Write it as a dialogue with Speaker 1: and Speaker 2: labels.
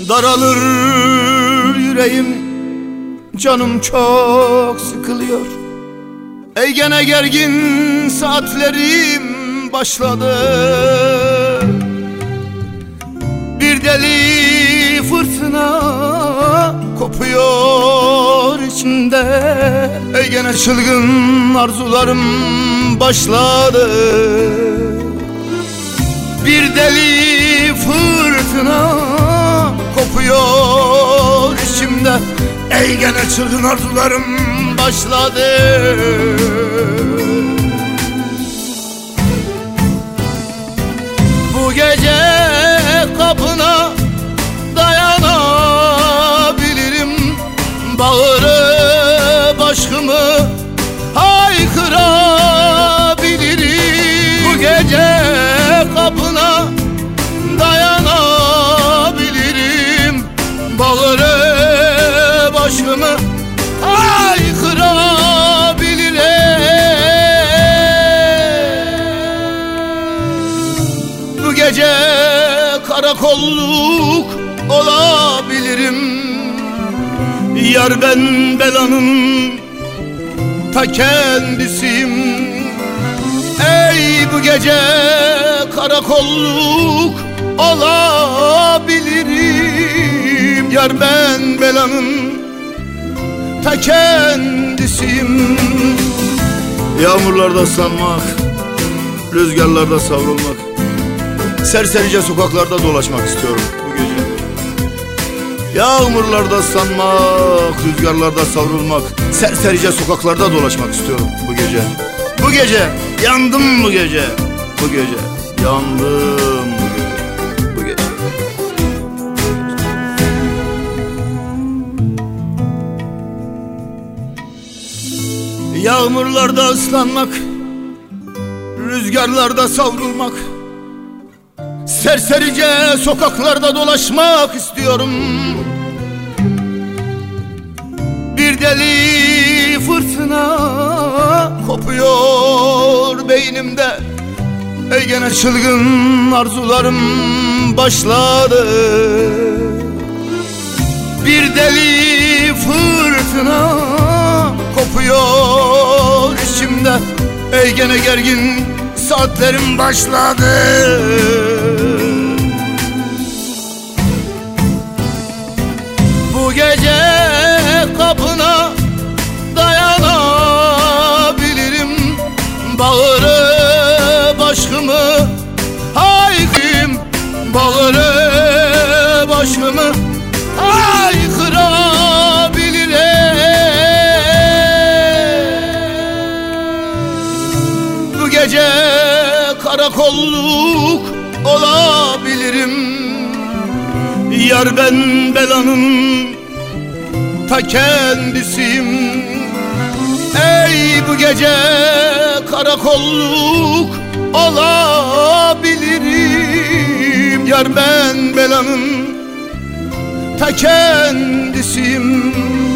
Speaker 1: Daralır yüreğim, canım çok sıkılıyor. Ey gene gergin saatlerim başladı. Bir deli fırtına kopuyor içimde. Ey gene çılgın arzularım başladı. Bir deli fırtına kopuyor içimde. Ey gene çılgın arzularım başladı. Bu gece kapına dayanabilirim. Bağırıp aşkımı haykırabilirim. Bu gece kapına dayanabilirim. Bağırıp aşkımı haykırabilirim. Bu gece karakolluk olabilirim. Yar ben belanın ta kendisiyim. Ey bu gece karakolluk olabilirim. Yar ben belanın ta kendisiyim. Yağmurlarda ıslanmak, rüzgarlarda savrulmak, serserice sokaklarda dolaşmak istiyorum bu gece. Yağmurlarda ıslanmak, rüzgarlarda savrulmak, serserice sokaklarda dolaşmak istiyorum bu gece. Bu gece yandım, bu gece. Bu gece yandım, bu gece. Bu gece. Yağmurlarda ıslanmak, rüzgarlarda savrulmak, serserice sokaklarda dolaşmak istiyorum. Bir deli fırtına kopuyor beynimde. Ey gene çılgın arzularım başladı. Bir deli fırtına kopuyor içimde. Ey gene gergin saatlerim başladı. Bu gece kapına dayanabilirim. Bağırıp aşkımı haykırayım. Bağırıp aşkımı haykırabilirim. Bu gece karakolluk olabilirim. Yar ben belanın ta kendisiyim. Ey bu gece karakolluk olabilirim. Yar ben belanın ta kendisiyim.